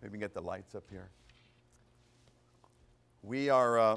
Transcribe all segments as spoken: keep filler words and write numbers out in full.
Maybe we can get the lights up here. We are uh,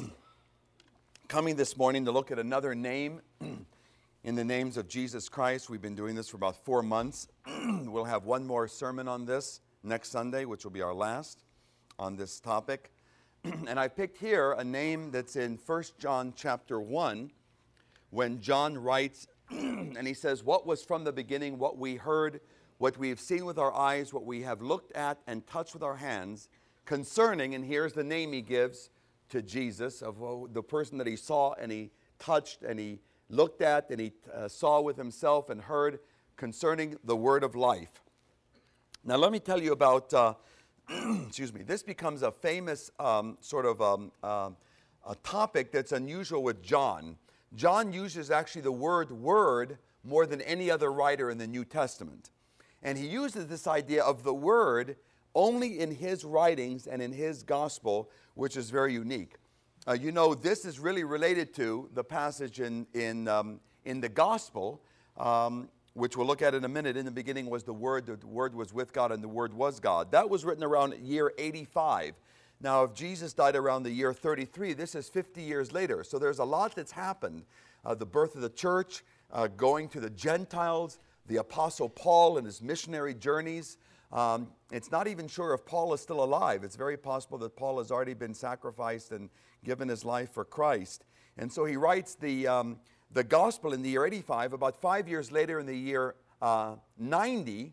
coming this morning to look at another name in the names of Jesus Christ. We've been doing this for about four months. We'll have one more sermon on this next Sunday, which will be our last on this topic. And I picked here a name that's in First John chapter one, when John writes, and he says, "What was from the beginning, what we heard, what we have seen with our eyes, what we have looked at and touched with our hands, concerning," and here's the name he gives to Jesus, of the person that he saw and he touched and he looked at and he uh, saw with himself and heard, concerning the word of life. Now let me tell you about, uh, excuse me, this becomes a famous um, sort of um, uh, a topic that's unusual with John. John uses actually the word word more than any other writer in the New Testament. And he uses this idea of the word only in his writings and in his gospel, which is very unique. Uh, you know, this is really related to the passage in, in, um, in the gospel, um, which we'll look at in a minute. In the beginning was the Word, the Word was with God, and the Word was God. That was written around year eighty-five. Now, if Jesus died around the year thirty-three, this is fifty years later. So there's a lot that's happened. Uh, the birth of the church, uh, going to the Gentiles, the Apostle Paul and his missionary journeys. Um, it's not even sure if Paul is still alive. It's very possible that Paul has already been sacrificed and given his life for Christ. And so he writes the, um, the gospel in the year eighty-five. About five years later, in the year uh, ninety,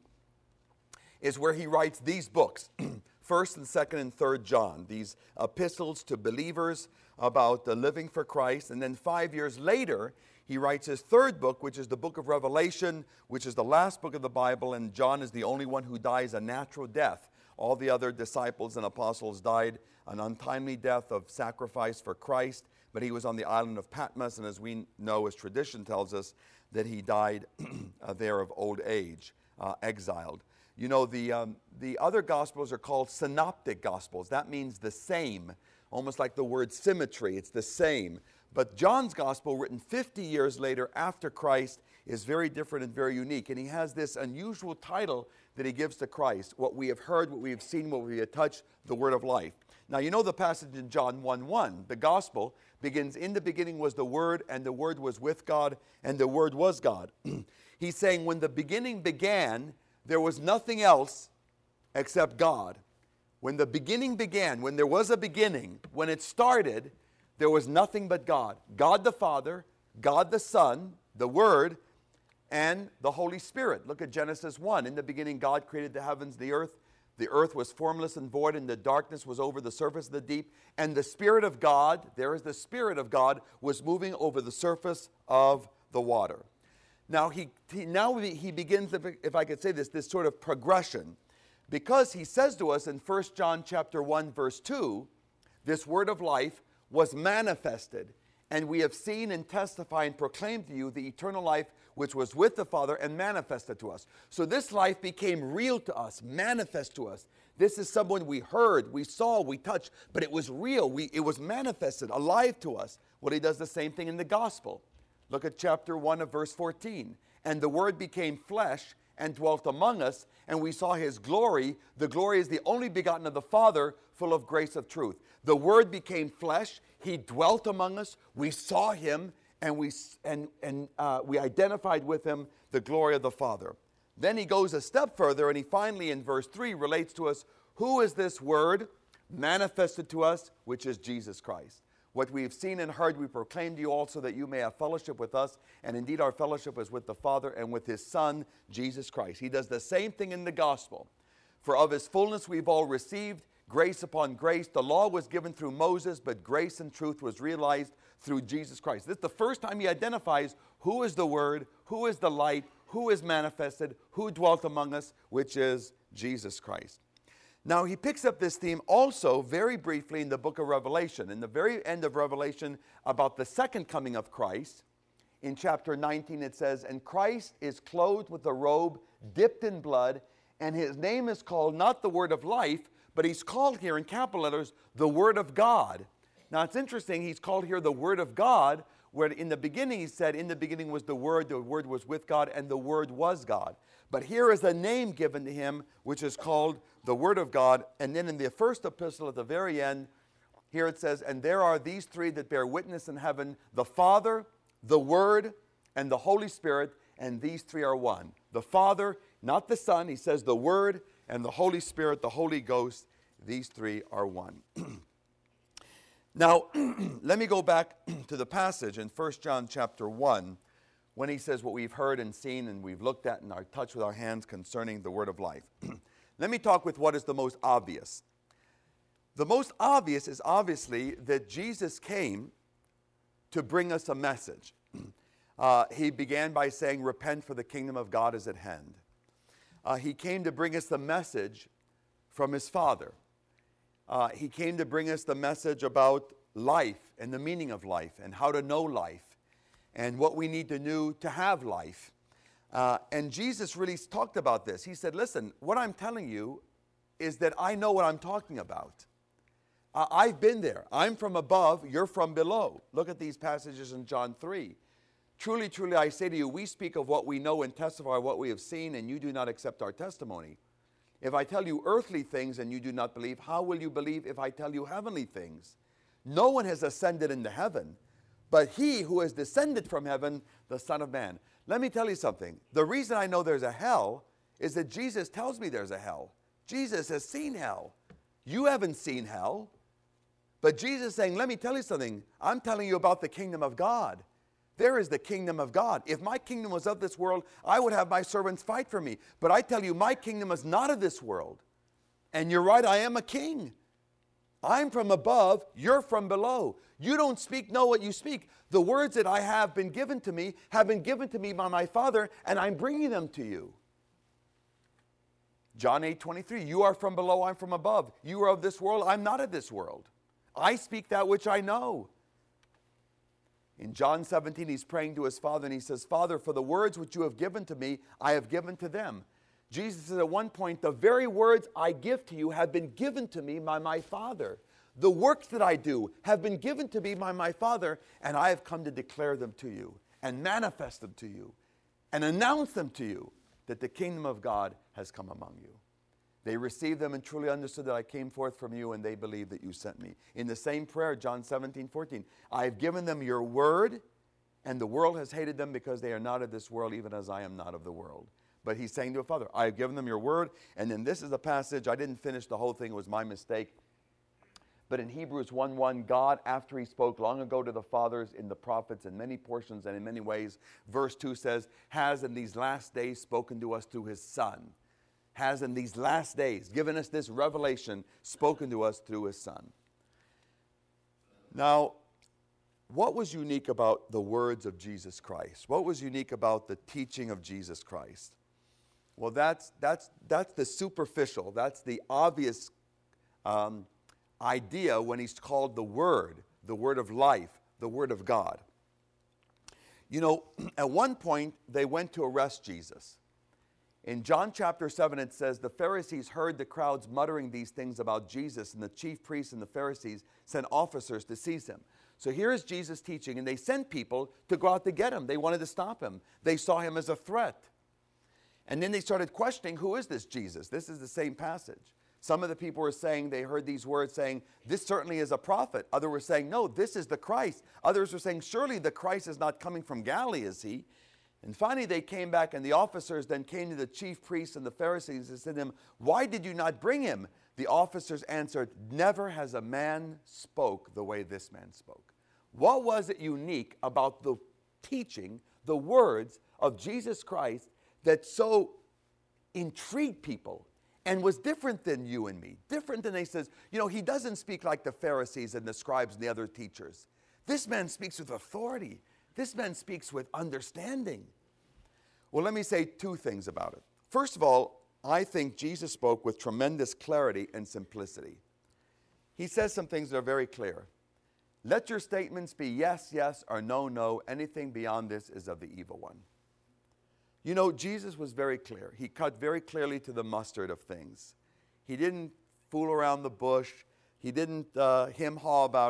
is where he writes these books. First and Second and Third John, these epistles to believers about uh, living for Christ. And then five years later, he writes his third book, which is the book of Revelation, which is the last book of the Bible, and John is the only one who dies a natural death. All the other disciples and apostles died an untimely death of sacrifice for Christ, but he was on the island of Patmos, and as we know, as tradition tells us, that he died there of old age, uh, exiled. You know, the, um, the other Gospels are called synoptic Gospels. That means the same, almost like the word symmetry. It's the same. But John's Gospel, written fifty years later after Christ, is very different and very unique. And he has this unusual title that he gives to Christ: what we have heard, what we have seen, what we have touched, the word of life. Now, you know the passage in John one one. The Gospel begins, "In the beginning was the Word, and the Word was with God, and the Word was God." He's saying when the beginning began, there was nothing else except God. When the beginning began, when there was a beginning, when it started, there was nothing but God. God the Father, God the Son, the Word, and the Holy Spirit. Look at Genesis one. In the beginning, God created the heavens, the earth. The earth was formless and void, and the darkness was over the surface of the deep. And the Spirit of God, there is the Spirit of God, was moving over the surface of the water. Now he, he now he begins, if, if I could say this, this sort of progression. Because he says to us in First John chapter one, verse two, this word of life was manifested, and we have seen and testified and proclaimed to you the eternal life which was with the Father and manifested to us. So this life became real to us, manifest to us. This is someone we heard, we saw, we touched, but it was real. We, it was manifested, alive to us. Well, he does the same thing in the gospel. Look at chapter one of verse fourteen. "And the Word became flesh and dwelt among us, and we saw his glory. The glory is the only begotten of the Father, full of grace of truth." The Word became flesh. He dwelt among us. We saw him, and we and and uh, we identified with him the glory of the Father. Then he goes a step further, and he finally, in verse three, relates to us, who is this Word manifested to us, which is Jesus Christ. "What we have seen and heard we proclaim to you also, that you may have fellowship with us. And indeed our fellowship is with the Father and with his Son, Jesus Christ." He does the same thing in the gospel. "For of his fullness we've all received grace upon grace. The law was given through Moses, but grace and truth was realized through Jesus Christ." This is the first time he identifies who is the Word, who is the light, who is manifested, who dwelt among us, which is Jesus Christ. Now, he picks up this theme also very briefly in the book of Revelation. In the very end of Revelation, about the second coming of Christ, in chapter nineteen it says, "And Christ is clothed with a robe dipped in blood, and his name is called not the Word of Life, but he's called here in capital letters, the Word of God." Now, it's interesting, he's called here the Word of God, where in the beginning he said, in the beginning was the Word, the Word was with God, and the Word was God. But here is a name given to him, which is called the Word of God. And then in the first epistle at the very end, here it says, and there are these three that bear witness in heaven, the Father, the Word, and the Holy Spirit, and these three are one. The Father, not the Son, he says the Word, and the Holy Spirit, the Holy Ghost, these three are one. Now, let me go back to the passage in First John chapter one, when he says what we've heard and seen and we've looked at and are touched with our hands concerning the word of life. Let me talk with what is the most obvious. The most obvious is obviously that Jesus came to bring us a message. Uh, he began by saying, repent, for the kingdom of God is at hand. Uh, he came to bring us the message from his Father. Uh, he came to bring us the message about life and the meaning of life and how to know life and what we need to do to have life. Uh, and Jesus really talked about this. He said, listen, what I'm telling you is that I know what I'm talking about. Uh, I've been there. I'm from above, you're from below. Look at these passages in John three. Truly, truly, I say to you, we speak of what we know and testify what we have seen, and you do not accept our testimony. If I tell you earthly things and you do not believe, how will you believe if I tell you heavenly things? No one has ascended into heaven, but he who has descended from heaven, the Son of Man. Let me tell you something. The reason I know there's a hell is that Jesus tells me there's a hell. Jesus has seen hell. You haven't seen hell. But Jesus is saying, let me tell you something. I'm telling you about the kingdom of God. There is the kingdom of God. If my kingdom was of this world, I would have my servants fight for me. But I tell you, my kingdom is not of this world. And you're right, I am a king. I'm from above, you're from below. You don't speak, know what you speak. The words that I have been given to me have been given to me by my Father, and I'm bringing them to you. John eight twenty-three, you are from below, I'm from above. You are of this world, I'm not of this world. I speak that which I know. In John seventeen, he's praying to his Father, and he says, Father, for the words which you have given to me, I have given to them. Jesus said at one point, the very words I give to you have been given to me by my Father. The works that I do have been given to me by my Father, and I have come to declare them to you, and manifest them to you, and announce them to you, that the kingdom of God has come among you. They received them and truly understood that I came forth from you, and they believed that you sent me. In the same prayer, John seventeen fourteen, I have given them your word, and the world has hated them because they are not of this world, even as I am not of the world. But he's saying to a Father, I have given them your word. And then this is a passage, I didn't finish the whole thing, it was my mistake. But in Hebrews one one, God, after he spoke long ago to the fathers in the prophets in many portions and in many ways, verse two says, has in these last days spoken to us through his Son. Has in these last days given us this revelation, spoken to us through his Son. Now, what was unique about the words of Jesus Christ? What was unique about the teaching of Jesus Christ? Well, that's, that's, that's the superficial, that's the obvious um, idea when he's called the Word, the Word of life, the Word of God. You know, at one point, they went to arrest Jesus. In John chapter seven, it says, the Pharisees heard the crowds muttering these things about Jesus, and the chief priests and the Pharisees sent officers to seize him. So here is Jesus teaching, and they sent people to go out to get him. They wanted to stop him. They saw him as a threat. And then they started questioning, who is this Jesus? This is the same passage. Some of the people were saying, they heard these words saying, this certainly is a prophet. Others were saying, no, this is the Christ. Others were saying, surely the Christ is not coming from Galilee, is he? And finally they came back, and the officers then came to the chief priests and the Pharisees and said to them, why did you not bring him? The officers answered, never has a man spoke the way this man spoke. What was it unique about the teaching, the words of Jesus Christ that so intrigued people and was different than you and me? Different than they says, you know, he doesn't speak like the Pharisees and the scribes and the other teachers. This man speaks with authority. This man speaks with understanding. Well, let me say two things about it. First of all, I think Jesus spoke with tremendous clarity and simplicity. He says some things that are very clear. Let your statements be yes, yes, or no, no. Anything beyond this is of the evil one. You know, Jesus was very clear. He cut very clearly to the mustard of things. He didn't fool around the bush. He didn't uh, hem-haw about it.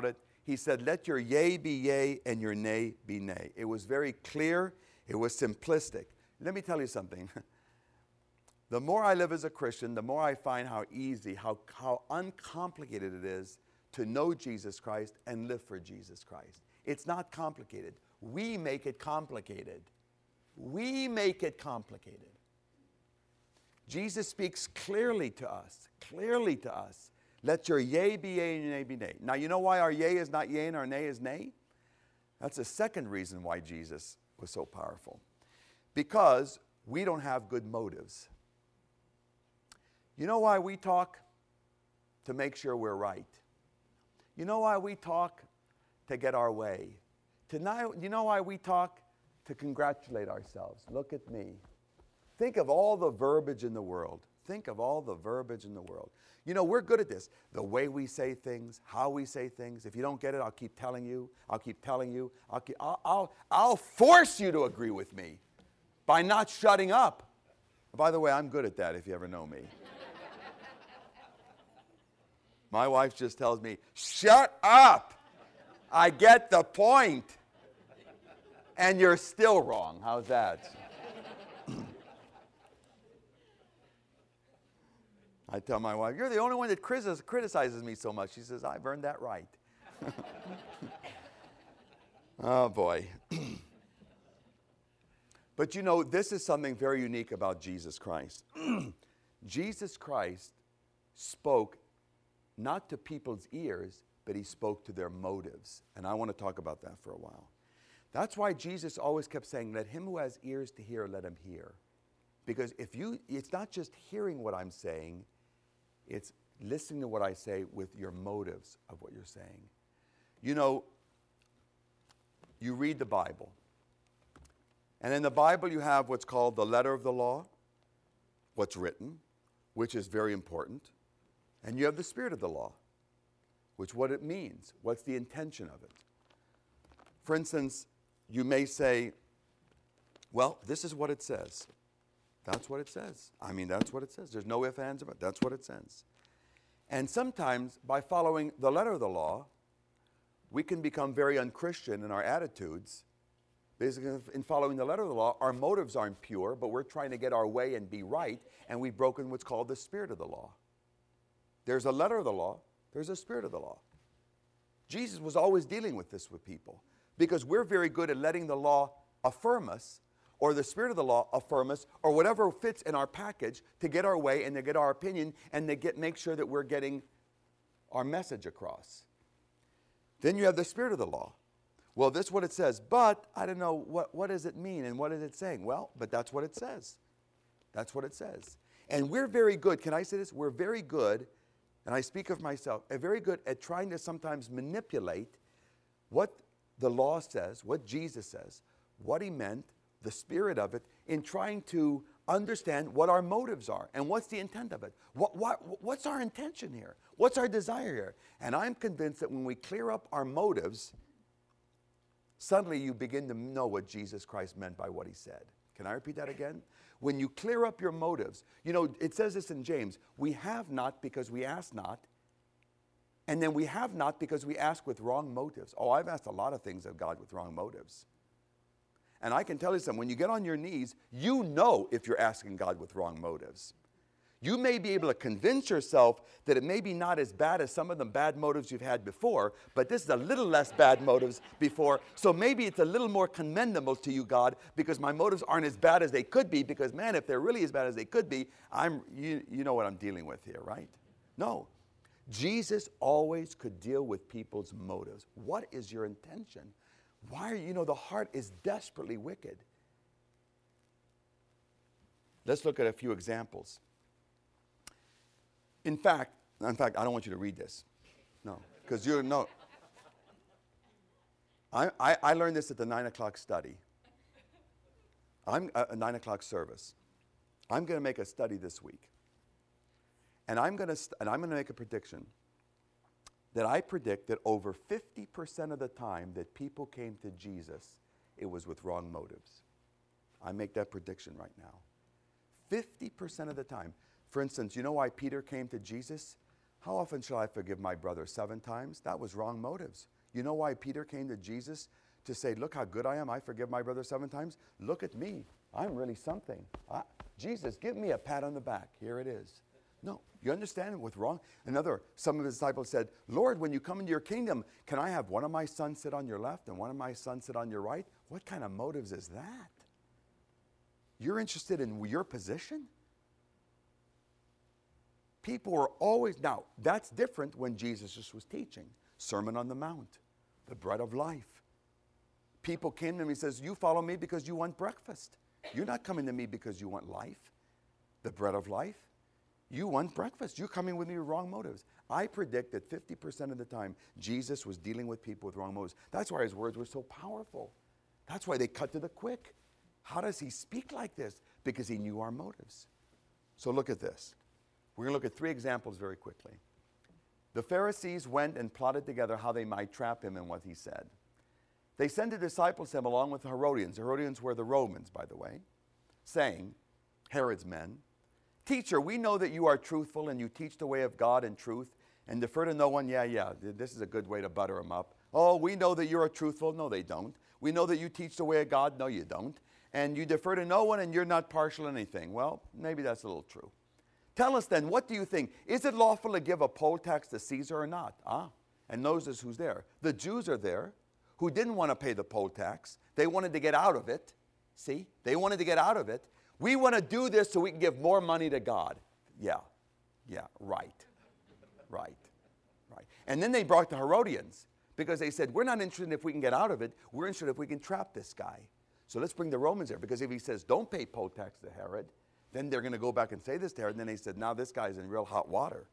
He said, let your yea be yea and your nay be nay. It was very clear. It was simplistic. Let me tell you something. The more I live as a Christian, the more I find how easy, how, how uncomplicated it is to know Jesus Christ and live for Jesus Christ. It's not complicated. We make it complicated. We make it complicated. Jesus speaks clearly to us, clearly to us. Let your yea be yea and your nay be nay. Now, you know why our yea is not yea and our nay is nay? That's the second reason why Jesus was so powerful. Because we don't have good motives. You know why we talk? To make sure we're right. You know why we talk? To get our way. To know, you know why we talk? To congratulate ourselves. Look at me. Think of all the verbiage in the world. Think of all the verbiage in the world. You know, we're good at this. The way we say things, how we say things. If you don't get it, I'll keep telling you. I'll keep telling you. I'll, keep, I'll, I'll, I'll force you to agree with me by not shutting up. By the way, I'm good at that if you ever know me. My wife just tells me, shut up. I get the point. And you're still wrong. How's that? I tell my wife, you're the only one that criticizes me so much. She says, I've earned that right. Oh, boy. But you know, this is something very unique about Jesus Christ. Jesus Christ spoke not to people's ears, but he spoke to their motives. And I want to talk about that for a while. That's why Jesus always kept saying, let him who has ears to hear, let him hear. Because if you, it's not just hearing what I'm saying, it's listening to what I say with your motives of what you're saying. You know, you read the Bible. And in the Bible you have what's called the letter of the law, what's written, which is very important. And you have the spirit of the law, which what it means, what's the intention of it. For instance, you may say, well, this is what it says. That's what it says. I mean, that's what it says. There's no ifs, ands, or buts. That's what it says. And sometimes, by following the letter of the law, we can become very unchristian in our attitudes. Basically, in following the letter of the law, our motives aren't pure, but we're trying to get our way and be right, and we've broken what's called the spirit of the law. There's a letter of the law. There's a spirit of the law. Jesus was always dealing with this with people because we're very good at letting the law affirm us, or the spirit of the law affirm us, or whatever fits in our package to get our way and to get our opinion and to get, make sure that we're getting our message across. Then you have the spirit of the law. Well, this is what it says, but I don't know, what, what does it mean and what is it saying? Well, but that's what it says. That's what it says. And we're very good, can I say this? We're very good, and I speak of myself, are very good at trying to sometimes manipulate what the law says, what Jesus says, what he meant, the spirit of it, in trying to understand what our motives are and what's the intent of it. What, what, what's our intention here? What's our desire here? And I'm convinced that when we clear up our motives, suddenly you begin to know what Jesus Christ meant by what he said. Can I repeat that again? When you clear up your motives, you know, it says this in James, we have not because we ask not, and then we have not because we ask with wrong motives. Oh, I've asked a lot of things of God with wrong motives. And I can tell you something, when you get on your knees, you know if you're asking God with wrong motives. You may be able to convince yourself that it may be not as bad as some of the bad motives you've had before, but this is a little less bad motives before, so maybe it's a little more commendable to you, God, because my motives aren't as bad as they could be, because, man, if they're really as bad as they could be, I'm, you, you know what I'm dealing with here, right? No. Jesus always could deal with people's motives. What is your intention? Why are you, you know, the heart is desperately wicked. Let's look at a few examples. In fact, in fact, I don't want you to read this. No, because you're, no. I, I, I learned this at the nine o'clock study. I'm a, a nine o'clock service. I'm going to make a study this week. And I'm going to, and I'm going to make a prediction that I predict that over fifty percent of the time that people came to Jesus, it was with wrong motives. I make that prediction right now. fifty percent of the time. For instance, you know why Peter came to Jesus? How often shall I forgive my brother? Seven times? That was wrong motives. You know why Peter came to Jesus to say, look how good I am. I forgive my brother seven times. Look at me. I'm really something. I, Jesus, give me a pat on the back. Here it is. No, you understand what's wrong? Another, some of his disciples said, Lord, when you come into your kingdom, can I have one of my sons sit on your left and one of my sons sit on your right? What kind of motives is that? You're interested in your position? People are always, now, that's different when Jesus just was teaching. Sermon on the Mount, the bread of life. People came to him, he says, you follow me because you want breakfast. You're not coming to me because you want life, the bread of life. You want breakfast. You're coming with me with wrong motives. I predict that fifty percent of the time, Jesus was dealing with people with wrong motives. That's why his words were so powerful. That's why they cut to the quick. How does he speak like this? Because he knew our motives. So look at this. We're going to look at three examples very quickly. The Pharisees went and plotted together how they might trap him in what he said. They sent the disciples to him along with the Herodians. The Herodians were the Romans, by the way, saying, Herod's men, Teacher, we know that you are truthful and you teach the way of God in truth and defer to no one. Yeah, yeah, this is a good way to butter them up. Oh, we know that you're truthful. No, they don't. We know that you teach the way of God. No, you don't. And you defer to no one and you're not partial in anything. Well, maybe that's a little true. Tell us then, what do you think? Is it lawful to give a poll tax to Caesar or not? Ah, and notice who's there. The Jews are there who didn't want to pay the poll tax. They wanted to get out of it. See, they wanted to get out of it. We want to do this so we can give more money to God. Yeah, yeah, right, right, right. And then they brought the Herodians because they said, we're not interested if we can get out of it. We're interested if we can trap this guy. So let's bring the Romans there, because if he says, don't pay poll tax to Herod, then they're going to go back and say this to Herod. And then they said, now this guy's in real hot water.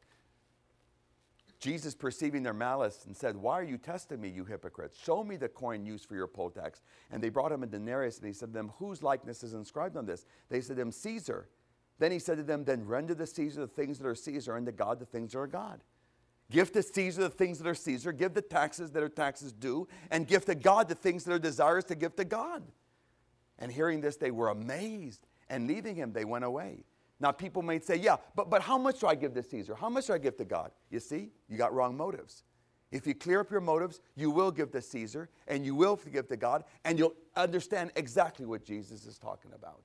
Jesus, perceiving their malice, and said, why are you testing me, you hypocrites? Show me the coin used for your poll tax. And they brought him a denarius, and he said to them, whose likeness is inscribed on this? They said to him, Caesar. Then he said to them, then render to Caesar the things that are Caesar, and to God the things that are God. Give to Caesar the things that are Caesar, give the taxes that are taxes due, and give to God the things that are desirous to give to God. And hearing this, they were amazed, and leaving him, they went away. Now, people may say, yeah, but, but how much do I give to Caesar? How much do I give to God? You see, you got wrong motives. If you clear up your motives, you will give to Caesar, and you will give to God, and you'll understand exactly what Jesus is talking about.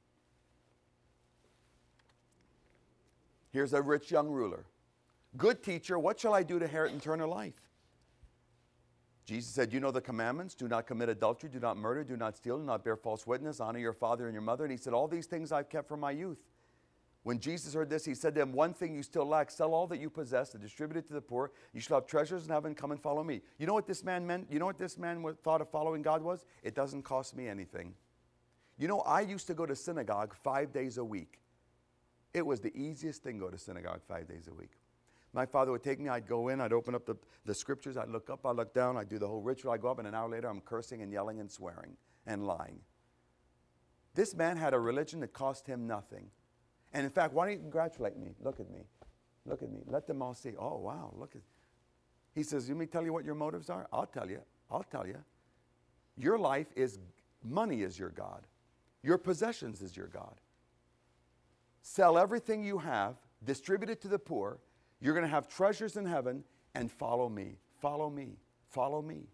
Here's a rich young ruler. Good teacher, what shall I do to inherit eternal life? Jesus said, you know the commandments. Do not commit adultery, do not murder, do not steal, do not bear false witness, honor your father and your mother. And he said, all these things I've kept from my youth. When Jesus heard this, he said to them, one thing you still lack, sell all that you possess and distribute it to the poor. You shall have treasures in heaven, come and follow me. You know what this man meant? You know what this man thought of following God was? It doesn't cost me anything. You know, I used to go to synagogue five days a week. It was the easiest thing to go to synagogue five days a week. My father would take me, I'd go in, I'd open up the, the scriptures, I'd look up, I'd look down, I'd do the whole ritual, I'd go up, and an hour later I'm cursing and yelling and swearing and lying. This man had a religion that cost him nothing. And in fact, why don't you congratulate me? Look at me. Look at me. Let them all see. Oh, wow, look at. He says, let me tell you what your motives are? I'll tell you. I'll tell you. Your life is, money is your God. Your possessions is your God. Sell everything you have, distribute it to the poor. You're going to have treasures in heaven, and follow me. Follow me. Follow me.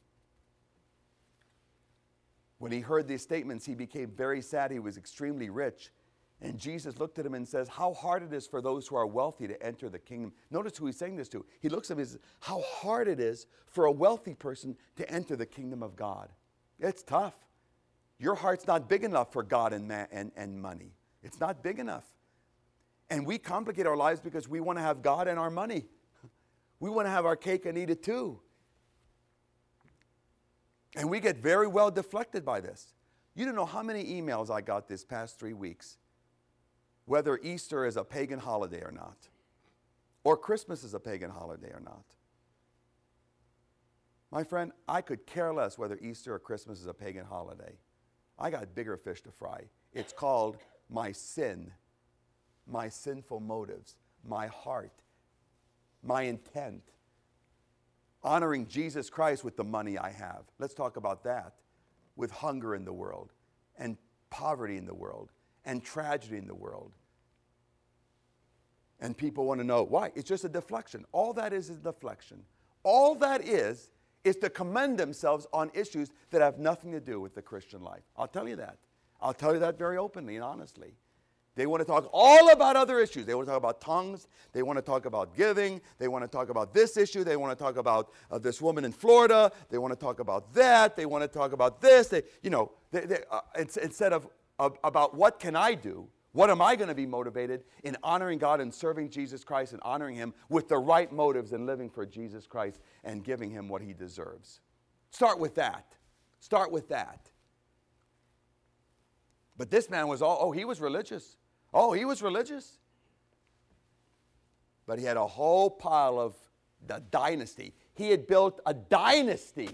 When he heard these statements, he became very sad. He was extremely rich. And Jesus looked at him and says, how hard it is for those who are wealthy to enter the kingdom. Notice who he's saying this to. He looks at him and says, how hard it is for a wealthy person to enter the kingdom of God. It's tough. Your heart's not big enough for God and, man, and, and money. It's not big enough. And we complicate our lives because we want to have God and our money. We want to have our cake and eat it too. And we get very well deflected by this. You don't know how many emails I got this past three weeks. Whether Easter is a pagan holiday or not, or Christmas is a pagan holiday or not. My friend, I could care less whether Easter or Christmas is a pagan holiday. I got bigger fish to fry. It's called my sin, my sinful motives, my heart, my intent. Honoring Jesus Christ with the money I have. Let's talk about that. With hunger in the world, and poverty in the world, and tragedy in the world. And people want to know why. It's just a deflection. All that is is a deflection. All that is is to commend themselves on issues that have nothing to do with the Christian life. I'll tell you that. I'll tell you that very openly and honestly. They want to talk all about other issues. They want to talk about tongues. They want to talk about giving. They want to talk about this issue. They want to talk about uh, this woman in Florida. They want to talk about that. They want to talk about this. They, you know, they, they, uh, it's, instead of uh, about what can I do, what am I going to be motivated in honoring God and serving Jesus Christ and honoring Him with the right motives and living for Jesus Christ and giving Him what He deserves. Start with that. Start with that. But this man was all, oh, he was religious. Oh, he was religious. But he had a whole pile of the dynasty. He had built a dynasty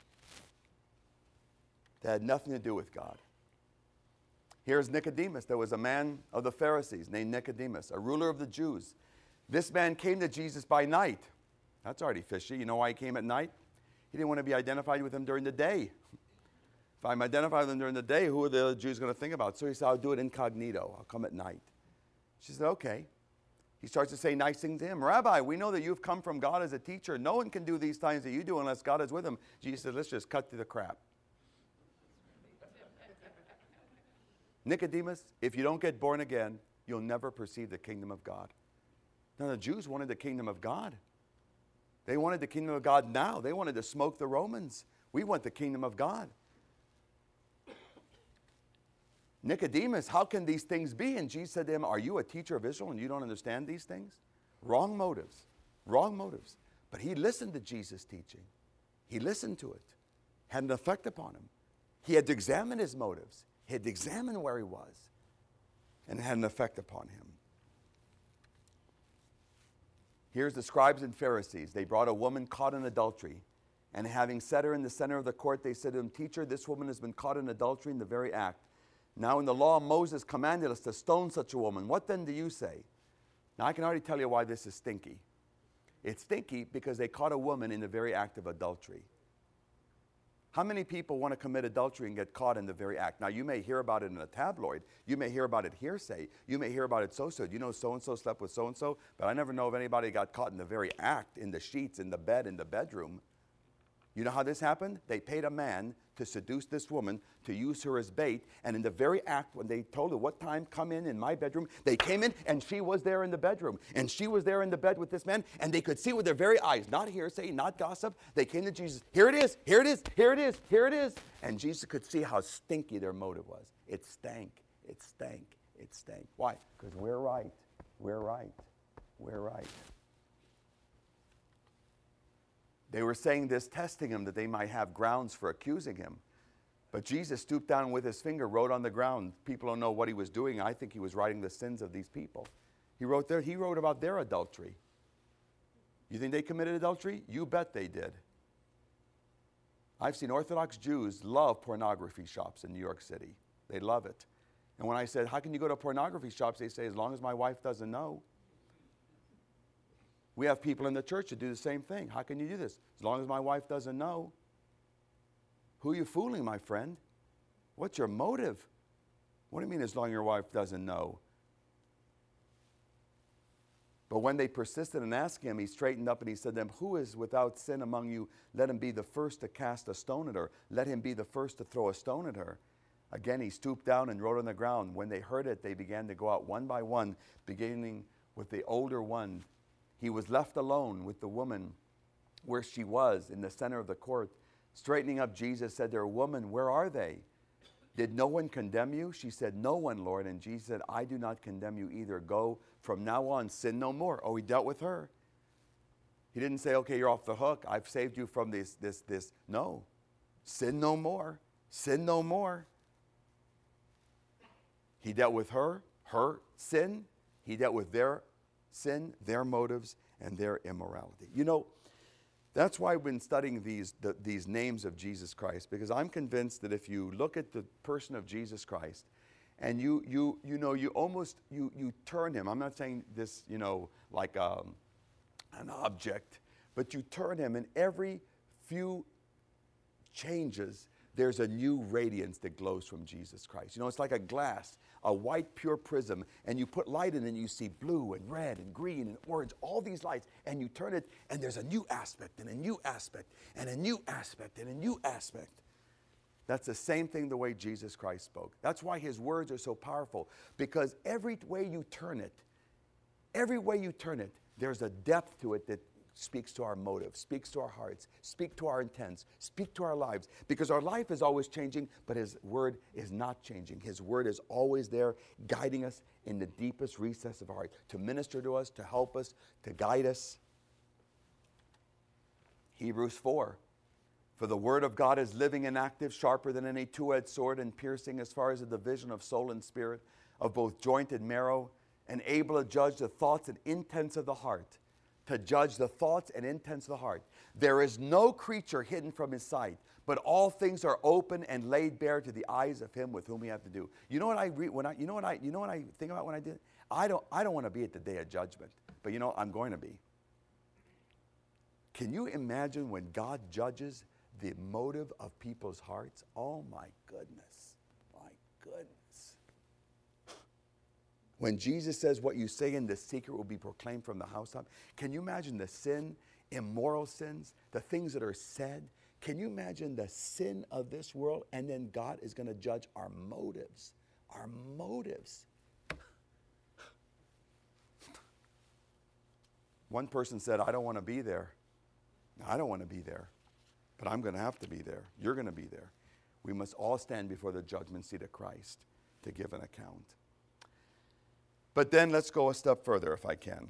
that had nothing to do with God. Here's Nicodemus. There was a man of the Pharisees named Nicodemus, a ruler of the Jews. This man came to Jesus by night. That's already fishy. You know why he came at night? He didn't want to be identified with him during the day. If I'm identified with them during the day, who are the Jews going to think about? So he said, I'll do it incognito. I'll come at night. She said, okay. He starts to say nice things to him. Rabbi, we know that you've come from God as a teacher. No one can do these things that you do unless God is with him. Jesus said, let's just cut to the crap. Nicodemus, if you don't get born again, you'll never perceive the kingdom of God. Now, the Jews wanted the kingdom of God. They wanted the kingdom of God now. They wanted to smoke the Romans. We want the kingdom of God. Nicodemus, how can these things be? And Jesus said to him, are you a teacher of Israel and you don't understand these things? Wrong motives. Wrong motives. But he listened to Jesus' teaching. He listened to it. Had an effect upon him. He had to examine his motives. He had to examine where he was. And it had an effect upon him. Here's the scribes and Pharisees. They brought a woman caught in adultery. And having set her in the center of the court, they said to him, Teacher, this woman has been caught in adultery in the very act. Now in the law, Moses commanded us to stone such a woman. What then do you say? Now I can already tell you why this is stinky. It's stinky because they caught a woman in the very act of adultery. How many people want to commit adultery and get caught in the very act? Now you may hear about it in a tabloid. You may hear about it hearsay. You may hear about it so-so. You know so-and-so slept with so-and-so, but I never know of anybody got caught in the very act, in the sheets, in the bed, in the bedroom. You know how this happened? They paid a man to seduce this woman, to use her as bait, and in the very act, when they told her, what time, come in in my bedroom, they came in, and she was there in the bedroom, and she was there in the bed with this man, and they could see with their very eyes, not hearsay, not gossip. They came to Jesus, here it is, here it is, here it is, here it is, and Jesus could see how stinky their motive was. It stank, it stank, it stank. Why? Because we're right, we're right, we're right. They were saying this, testing him, that they might have grounds for accusing him. But Jesus stooped down with his finger, wrote on the ground. People don't know what he was doing. I think he was writing the sins of these people. He wrote there, he wrote about their adultery. You think they committed adultery? You bet they did. I've seen Orthodox Jews love pornography shops in New York City. They love it. And when I said, how can you go to pornography shops? They say, as long as my wife doesn't know. We have people in the church that do the same thing. How can you do this? As long as my wife doesn't know. Who are you fooling, my friend? What's your motive? What do you mean as long as your wife doesn't know? But when they persisted in asking him, he straightened up and he said to them, who is without sin among you? Let him be the first to cast a stone at her. Let him be the first to throw a stone at her. Again, he stooped down and wrote on the ground. When they heard it, they began to go out one by one, beginning with the older one. He was left alone with the woman where she was in the center of the court. Straightening up, Jesus said to her, woman, where are they? Did no one condemn you? She said, no one, Lord. And Jesus said, I do not condemn you either. Go from now on, sin no more. Oh, he dealt with her. He didn't say, okay, you're off the hook. I've saved you from this, this, this. No. Sin no more. Sin no more. He dealt with her, her sin. He dealt with their sin, their motives, and their immorality. You know, that's why I've been studying these, the, these names of Jesus Christ, because I'm convinced that if you look at the person of Jesus Christ and you, you, you know, you almost, you, you turn him, I'm not saying this, you know, like um, an object, but you turn him, and every few changes, there's a new radiance that glows from Jesus Christ. You know, it's like a glass, a white pure prism, and you put light in it and you see blue and red and green and orange, all these lights, and you turn it and there's a new aspect and a new aspect and a new aspect and a new aspect. That's the same thing the way Jesus Christ spoke. That's why his words are so powerful, because every way you turn it, every way you turn it, there's a depth to it that speaks to our motives, speaks to our hearts, speaks to our intents, speaks to our lives, because our life is always changing, but his word is not changing. His word is always there, guiding us in the deepest recess of our heart, to minister to us, to help us, to guide us. Hebrews four. For the word of God is living and active, sharper than any two-edged sword, and piercing as far as the division of soul and spirit, of both joint and marrow, and able to judge the thoughts and intents of the heart. To judge the thoughts and intents of the heart. There is no creature hidden from his sight, but all things are open and laid bare to the eyes of him with whom we have to do. You know what I read when I you know what I you know what I think about when I did? I don't I don't want to be at the day of judgment, but you know I'm going to be. Can you imagine when God judges the motive of people's hearts? Oh my goodness. My goodness. When Jesus says what you say in the secret will be proclaimed from the housetop, can you imagine the sin, immoral sins, the things that are said? Can you imagine the sin of this world? And then God is going to judge our motives. Our motives. One person said, I don't want to be there. I don't want to be there. But I'm going to have to be there. You're going to be there. We must all stand before the judgment seat of Christ to give an account. But then let's go a step further, if I can.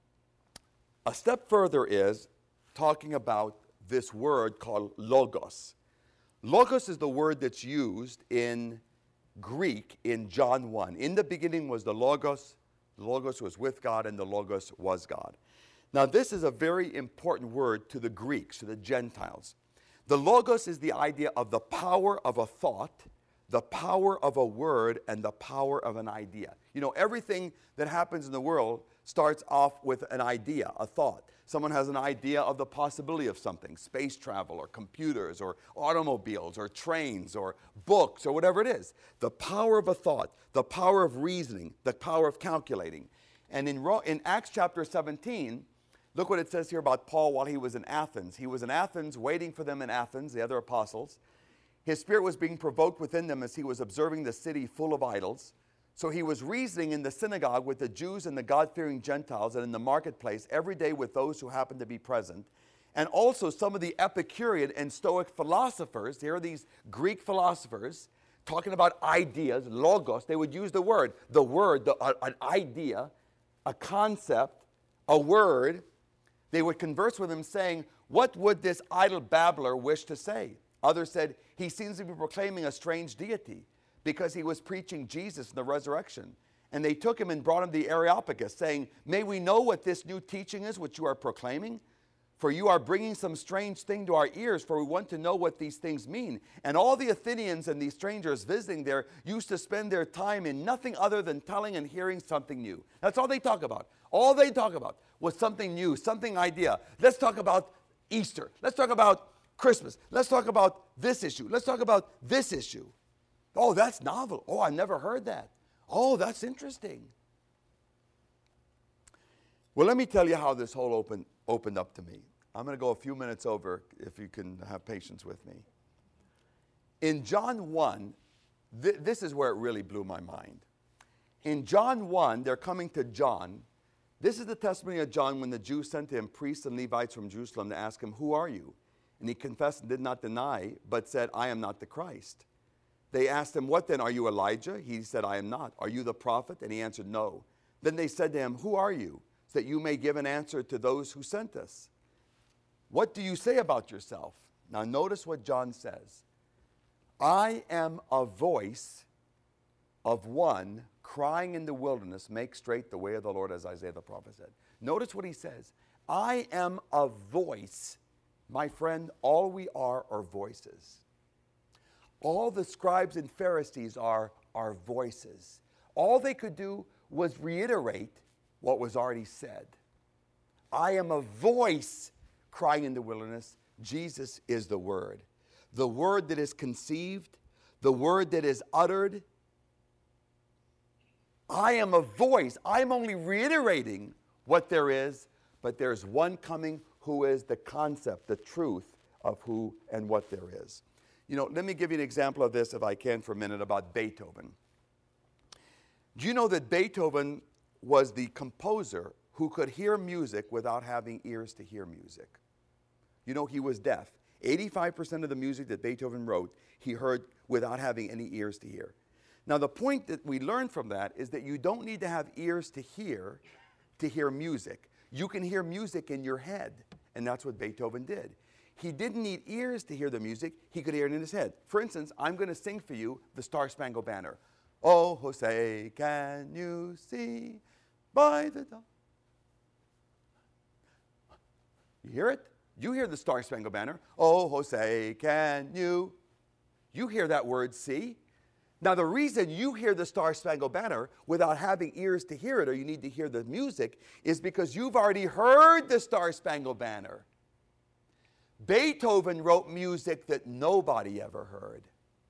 A step further is talking about this word called logos. Logos is the word that's used in Greek in John one. In the beginning was the Logos. The Logos was with God, and the Logos was God. Now, this is a very important word to the Greeks, to the Gentiles. The Logos is the idea of the power of a thought, the power of a word, and the power of an idea. You know, everything that happens in the world starts off with an idea, a thought. Someone has an idea of the possibility of something, space travel or computers or automobiles or trains or books or whatever it is. The power of a thought, the power of reasoning, the power of calculating. And in, in Acts chapter seventeen, look what it says here about Paul while he was in Athens. He was in Athens, waiting for them in Athens, the other apostles. His spirit was being provoked within them as he was observing the city full of idols. So he was reasoning in the synagogue with the Jews and the God-fearing Gentiles, and in the marketplace every day with those who happened to be present. And also some of the Epicurean and Stoic philosophers. Here are these Greek philosophers talking about ideas, logos. They would use the word, the word, the, uh, an idea, a concept, a word. They would converse with him saying, what would this idle babbler wish to say? Others said, he seems to be proclaiming a strange deity because he was preaching Jesus and the resurrection. And they took him and brought him to the Areopagus, saying, may we know what this new teaching is which you are proclaiming? For you are bringing some strange thing to our ears, for we want to know what these things mean. And all the Athenians and these strangers visiting there used to spend their time in nothing other than telling and hearing something new. That's all they talk about. All they talk about was something new, something idea. Let's talk about Easter. Let's talk about Christmas. Let's talk about this issue. Let's talk about this issue. Oh, that's novel. Oh, I've never heard that. Oh, that's interesting. Well, let me tell you how this whole open, opened up to me. I'm going to go a few minutes over if you can have patience with me. In John one, th- this is where it really blew my mind. In John one, they're coming to John. This is the testimony of John when the Jews sent to him priests and Levites from Jerusalem to ask him, who are you? And he confessed and did not deny, but said, I am not the Christ. They asked him, what then? Are you Elijah? He said, I am not. Are you the prophet? And he answered, no. Then they said to him, who are you? So that you may give an answer to those who sent us. What do you say about yourself? Now notice what John says. I am a voice of one crying in the wilderness, make straight the way of the Lord, as Isaiah the prophet said. Notice what he says. I am a voice. My friend, all we are are voices. All the scribes and Pharisees are, are voices. All they could do was reiterate what was already said. I am a voice crying in the wilderness. Jesus is the word. the word that is conceived, the word that is uttered. I am a voice. I'm only reiterating what there is, but there's one coming who is the concept, the truth of who and what there is. You know, let me give you an example of this, if I can, for a minute, about Beethoven. Do you know that Beethoven was the composer who could hear music without having ears to hear music? You know, he was deaf. eighty-five percent of the music that Beethoven wrote, he heard without having any ears to hear. Now, the point that we learn from that is that you don't need to have ears to hear to hear music. You can hear music in your head, and that's what Beethoven did. He didn't need ears to hear the music. He could hear it in his head. For instance, I'm going to sing for you the Star-Spangled Banner. Oh, Jose, can you see by the dawn? You hear it? You hear the Star-Spangled Banner. Oh, Jose, can you? You hear that word, see? Now, the reason you hear the Star-Spangled Banner without having ears to hear it, or you need to hear the music, is because you've already heard the Star-Spangled Banner. Beethoven wrote music that nobody ever heard.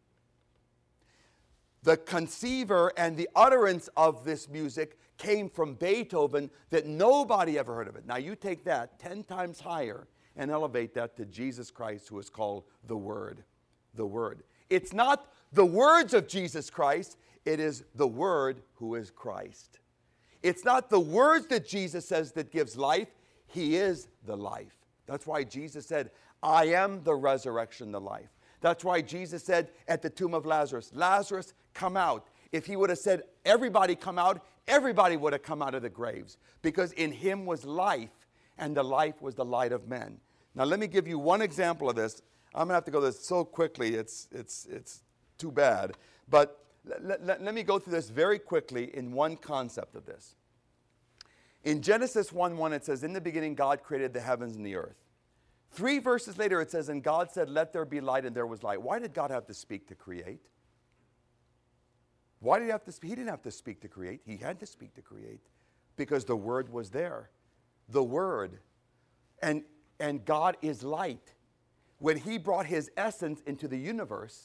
The conceiver and the utterance of this music came from Beethoven that nobody ever heard of it. Now, you take that ten times higher and elevate that to Jesus Christ, who is called the Word. The Word. It's not the words of Jesus Christ, it is the Word who is Christ. It's not the words that Jesus says that gives life, He is the life. That's why Jesus said, I am the resurrection, the life. That's why Jesus said at the tomb of Lazarus, Lazarus, come out. If He would have said, everybody come out, everybody would have come out of the graves. Because in Him was life, and the life was the light of men. Now let me give you one example of this. I'm going to have to go this so quickly, it's, it's, it's too bad. But let, let, let me go through this very quickly in one concept of this. In Genesis one one, it says, in the beginning God created the heavens and the earth. Three verses later it says, and God said, let there be light, and there was light. Why did God have to speak to create? Why did he have to speak? He didn't have to speak to create. He had to speak to create because the Word was there. The Word. And, and God is light. When He brought His essence into the universe,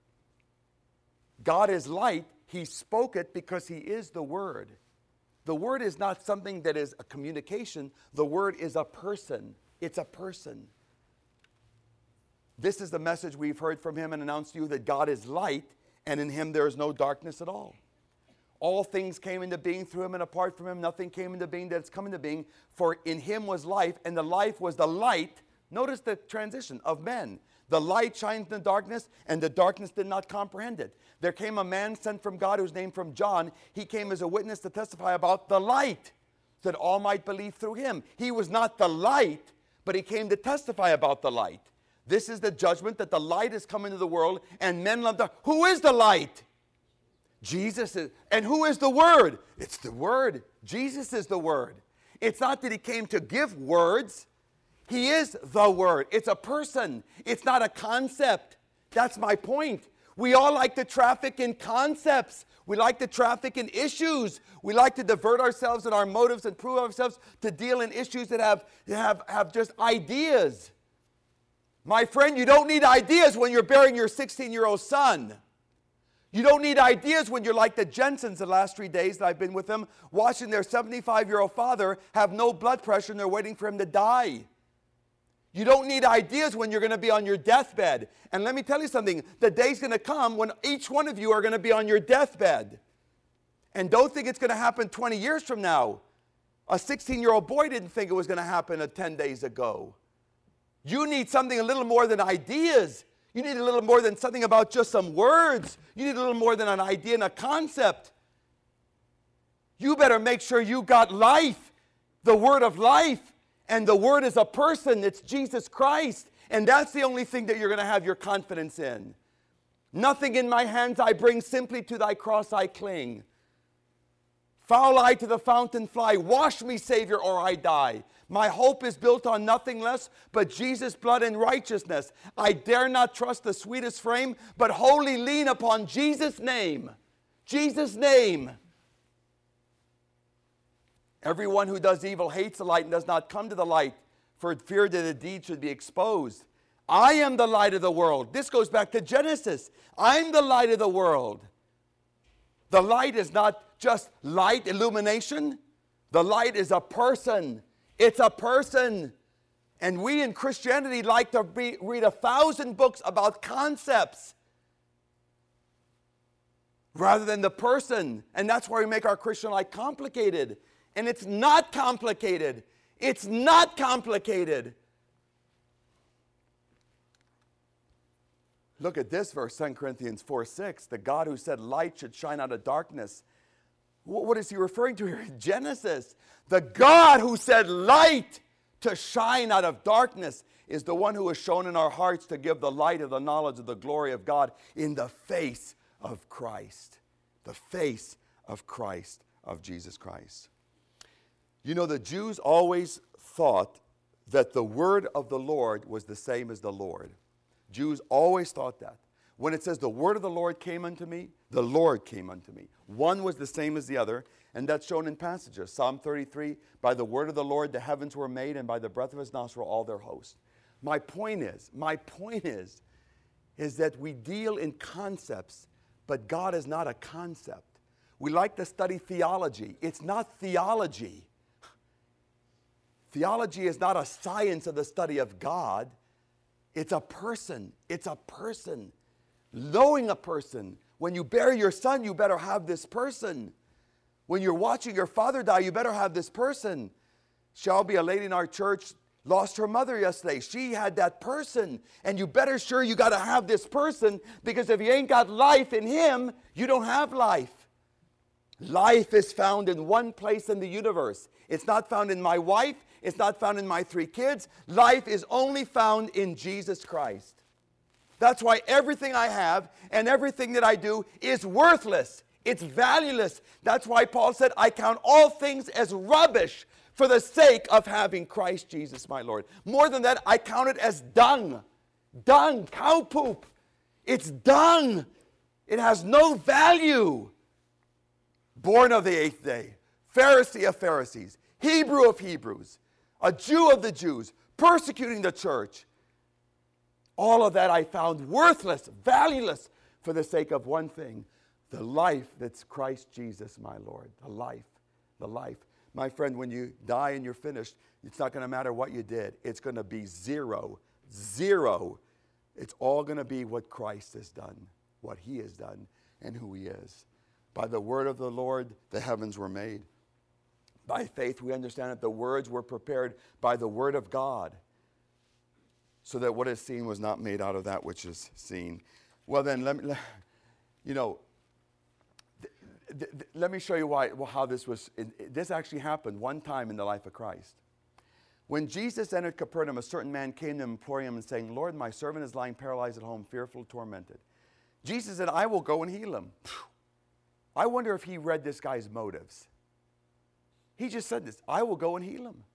God is light. He spoke it because He is the Word. The Word is not something that is a communication. The Word is a person. It's a person. This is the message we've heard from Him and announced to you, that God is light, and in Him there is no darkness at all. All things came into being through Him, and apart from Him nothing came into being that's come into being. For in Him was life, and the life was the light. Notice the transition of men. The light shines in the darkness, and the darkness did not comprehend it. There came a man sent from God whose name from John. He came as a witness to testify about the light, so that all might believe through Him. He was not the light, but He came to testify about the light. This is the judgment, that the light has come into the world, and men love the... Who is the light? Jesus is. And who is the Word? It's the Word. Jesus is the Word. It's not that He came to give words. He is the Word. It's a person. It's not a concept. That's my point. We all like to traffic in concepts. We like to traffic in issues. We like to divert ourselves and our motives and prove ourselves to deal in issues that have, have, have just ideas. My friend, you don't need ideas when you're burying your sixteen-year-old son. You don't need ideas when you're like the Jensens the last three days that I've been with them, watching their seventy-five-year-old father have no blood pressure and they're waiting for him to die. You don't need ideas when you're going to be on your deathbed. And let me tell you something, the day's going to come when each one of you are going to be on your deathbed. And don't think it's going to happen twenty years from now. A sixteen-year-old boy didn't think it was going to happen uh, ten days ago. You need something a little more than ideas. You need a little more than something about just some words. You need a little more than an idea and a concept. You better make sure you got life, the Word of life. And the Word is a person. It's Jesus Christ. And that's the only thing that you're going to have your confidence in. Nothing in my hands I bring, simply to thy cross I cling. Foul I to the fountain fly. Wash me, Savior, or I die. My hope is built on nothing less but Jesus' blood and righteousness. I dare not trust the sweetest frame, but wholly lean upon Jesus' name. Jesus' name. Everyone who does evil hates the light and does not come to the light, for fear that the deed should be exposed. I am the light of the world. This goes back to Genesis. I'm the light of the world. The light is not just light, illumination. The light is a person. It's a person. And we in Christianity like to be, read a thousand books about concepts rather than the person. And that's why we make our Christian life complicated. And it's not complicated. It's not complicated. Look at this verse, Second Corinthians four six. The God who said light should shine out of darkness. What is he referring to here? Genesis. The God who said light to shine out of darkness is the one who has shown in our hearts to give the light of the knowledge of the glory of God in the face of Christ. The face of Christ, of Jesus Christ. You know, the Jews always thought that the word of the Lord was the same as the Lord. Jews always thought that. When it says the word of the Lord came unto me, the Lord came unto me. One was the same as the other, and that's shown in passages. Psalm thirty-three, by the word of the Lord the heavens were made, and by the breath of his nostril all their host. My point is, my point is, is that we deal in concepts, but God is not a concept. We like to study theology. It's not theology. Theology is not a science of the study of God. It's a person. It's a person. Knowing a person. When you bury your son, you better have this person. When you're watching your father die, you better have this person. Shelby, a lady in our church, lost her mother yesterday. She had that person. And you better sure you got to have this person, because if you ain't got life in him, you don't have life. Life is found in one place in the universe. It's not found in my wife. It's not found in my three kids. Life is only found in Jesus Christ. That's why everything I have and everything that I do is worthless. It's valueless. That's why Paul said, I count all things as rubbish for the sake of having Christ Jesus my Lord. More than that, I count it as dung. Dung, cow poop. It's dung. It has no value. Born of the eighth day, Pharisee of Pharisees, Hebrew of Hebrews, a Jew of the Jews, persecuting the church. All of that I found worthless, valueless, for the sake of one thing, the life that's Christ Jesus, my Lord. The life, the life. My friend, when you die and you're finished, it's not going to matter what you did. It's going to be zero, zero. It's all going to be what Christ has done, what he has done, and who he is. By the word of the Lord, the heavens were made. By faith, we understand that the words were prepared by the word of God, so that what is seen was not made out of that which is seen. Well, then, let me, let, you know, th- th- th- let me show you why, well, how this was. It, this actually happened one time in the life of Christ. When Jesus entered Capernaum, a certain man came to him, imploring him and saying, Lord, my servant is lying paralyzed at home, fearful, tormented. Jesus said, I will go and heal him. I wonder if he read this guy's motives. He just said this, I will go and heal him.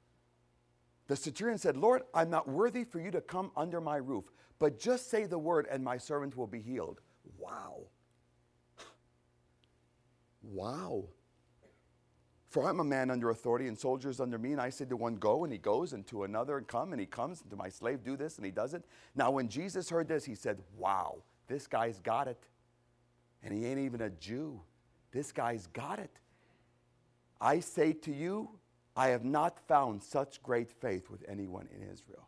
The centurion said, Lord, I'm not worthy for you to come under my roof, but just say the word and my servant will be healed. Wow. Wow. For I'm a man under authority and soldiers under me, and I say to one, go, and he goes, and to another, and come, and he comes, and to my slave, do this, and he does it. Now when Jesus heard this, he said, wow, this guy's got it. And he ain't even a Jew. This guy's got it. I say to you, I have not found such great faith with anyone in Israel.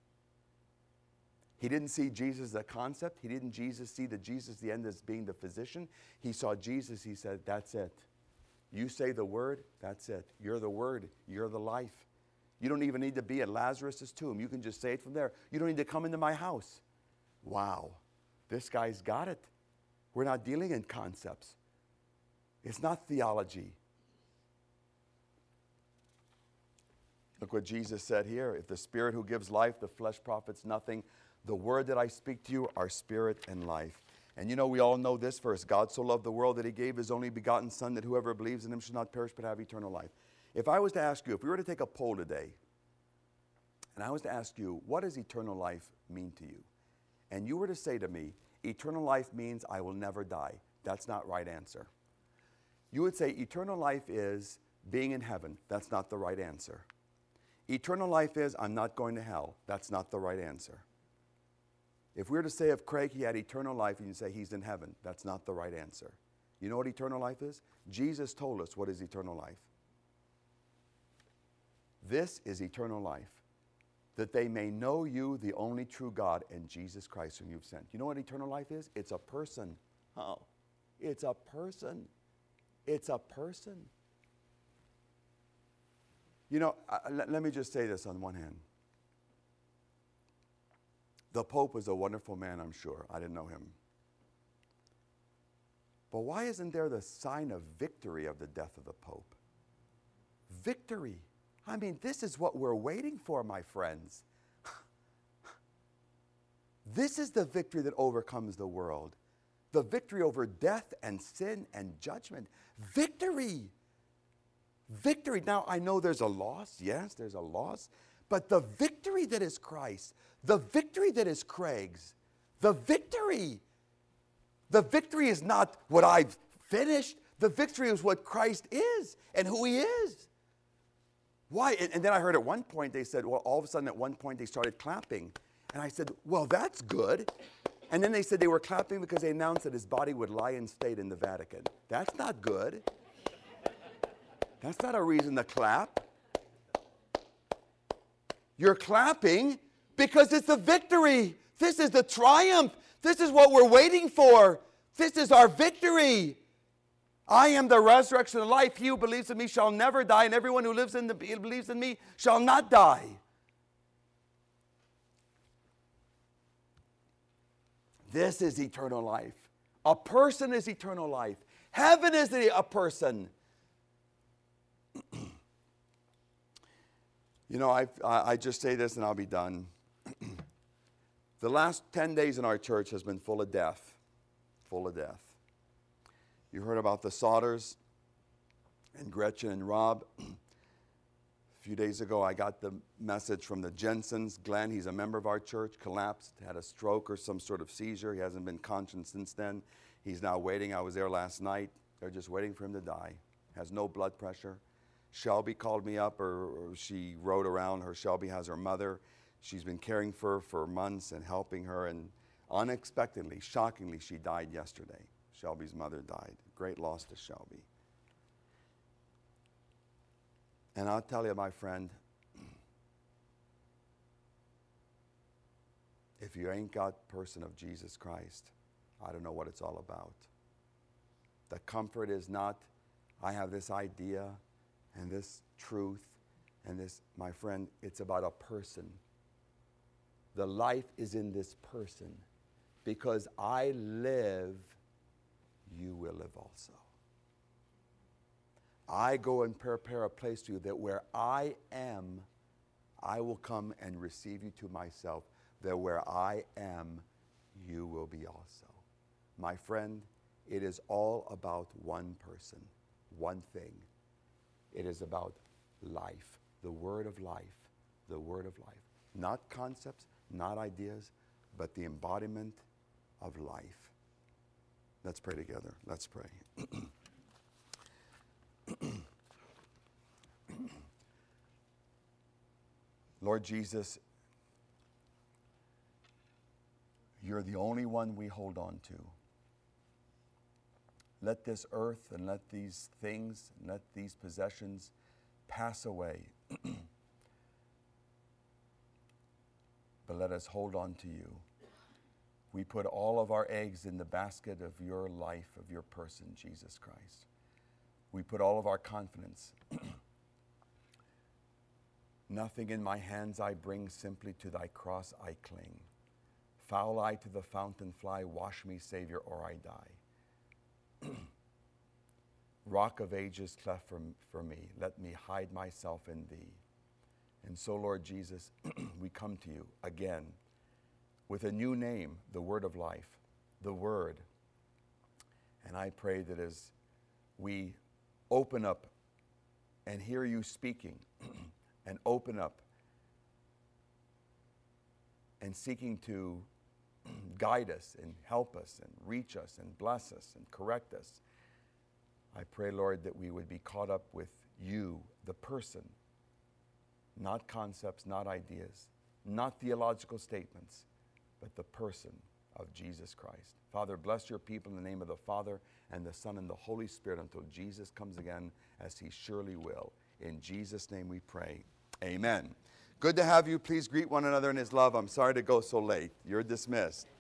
He didn't see Jesus as a concept. He didn't Jesus see the Jesus the end as being the physician. He saw Jesus, he said, that's it. You say the word, that's it. You're the word. You're the life. You don't even need to be at Lazarus' tomb. You can just say it from there. You don't need to come into my house. Wow. This guy's got it. We're not dealing in concepts. It's not theology. Look what Jesus said here. If the Spirit who gives life, the flesh profits nothing. The word that I speak to you are spirit and life. And you know, we all know this verse. God so loved the world that he gave his only begotten Son, that whoever believes in him should not perish but have eternal life. If I was to ask you, if we were to take a poll today, and I was to ask you, what does eternal life mean to you? And you were to say to me, eternal life means I will never die. That's not right answer. You would say eternal life is being in heaven. That's not the right answer. Eternal life is I'm not going to hell. That's not the right answer. If we were to say of Craig he had eternal life, and you say he's in heaven, that's not the right answer. You know what eternal life is? Jesus told us what is eternal life. This is eternal life, that they may know you, the only true God, and Jesus Christ whom you've sent. You know what eternal life is? It's a person. Oh, it's a person. It's a person. You know, uh, let, let me just say this on one hand. The Pope was a wonderful man, I'm sure. I didn't know him. But why isn't there the sign of victory of the death of the Pope? Victory. I mean, this is what we're waiting for, my friends. This is the victory that overcomes the world. The victory over death and sin and judgment. Victory. Victory. Now, I know there's a loss. Yes, there's a loss. But the victory that is Christ, the victory that is Craig's, the victory. The victory is not what I've finished. The victory is what Christ is and who he is. Why? And, and then I heard at one point they said, well, all of a sudden at one point they started clapping. And I said, well, that's good. And then they said they were clapping because they announced that his body would lie in state in the Vatican. That's not good. That's not a reason to clap. You're clapping because it's the victory. This is the triumph. This is what we're waiting for. This is our victory. I am the resurrection and life. He who believes in me shall never die, and everyone who lives in the, believes in me shall not die. This is eternal life. A person is eternal life. Heaven is a person. You know, I, I just say this and I'll be done. The last ten days in our church has been full of death. Full of death. You heard about the Sodders and Gretchen and Rob. A few days ago, I got the message from the Jensens. Glenn, he's a member of our church, collapsed, had a stroke or some sort of seizure. He hasn't been conscious since then. He's now waiting. I was there last night. They're just waiting for him to die. Has no blood pressure. Shelby called me up, or, or she wrote around her. Shelby has her mother. She's been caring for her for months and helping her. And unexpectedly, shockingly, she died yesterday. Shelby's mother died. Great loss to Shelby. And I'll tell you, my friend, if you ain't got person of Jesus Christ, I don't know what it's all about. The comfort is not, I have this idea and this truth and this, my friend, it's about a person. The life is in this person. Because I live, you will live also. I go and prepare a place to you that where I am, I will come and receive you to myself, that where I am, you will be also. My friend, it is all about one person, one thing. It is about life, the word of life, the word of life. Not concepts, not ideas, but the embodiment of life. Let's pray together. Let's pray. Lord Jesus, you're the only one we hold on to. Let this earth and let these things and let these possessions pass away. But let us hold on to you. We put all of our eggs in the basket of your life, of your person, Jesus Christ. We put all of our confidence. Nothing in my hands I bring, simply to thy cross I cling. Foul I to the fountain fly, wash me, Savior, or I die. Rock of ages cleft for, for me, let me hide myself in thee. And so, Lord Jesus, we come to you again with a new name, the word of life, the word. And I pray that as we open up and hear you speaking and open up and seeking to guide us and help us and reach us and bless us and correct us, I pray, Lord, that we would be caught up with you, the person, not concepts, not ideas, not theological statements, but the person of Jesus Christ. Father, bless your people in the name of the Father and the Son and the Holy Spirit until Jesus comes again, as he surely will. In Jesus' name we pray. Amen. Good to have you. Please greet one another in his love. I'm sorry to go so late. You're dismissed.